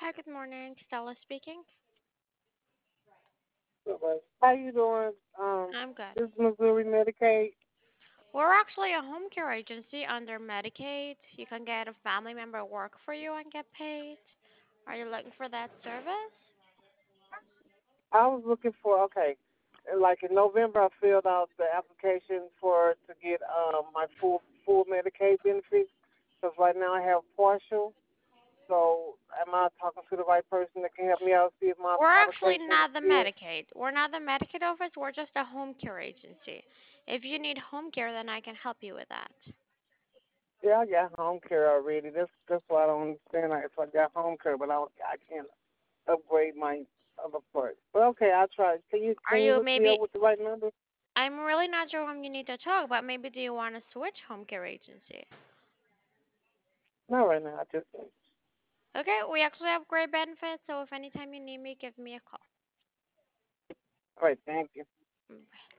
Hi, good morning. Stella speaking. How you doing? I'm good. This is Missouri Medicaid. We're actually a home care agency under Medicaid. You can get a family member work for you and get paid. Are you looking for that service? I was looking for like in November I filled out the application for to get my full Medicaid benefits because right now I have partial. So am I talking to the right person that can help me out see if my We're actually application is not the still? Medicaid. We're not the Medicaid office. We're just a home care agency. If you need home care, then I can help you with that. Yeah, I got home care already. That's why I don't understand. If I got home care, but I can't upgrade my other part. But okay, I'll try. Are Can you you hook me up maybe? with the right number? I'm really not sure whom you need to talk, but maybe do you want to switch home care agency? Not right now. I just Okay, we actually have great benefits, so if anytime you need me, give me a call. all right. Thank you. Mm.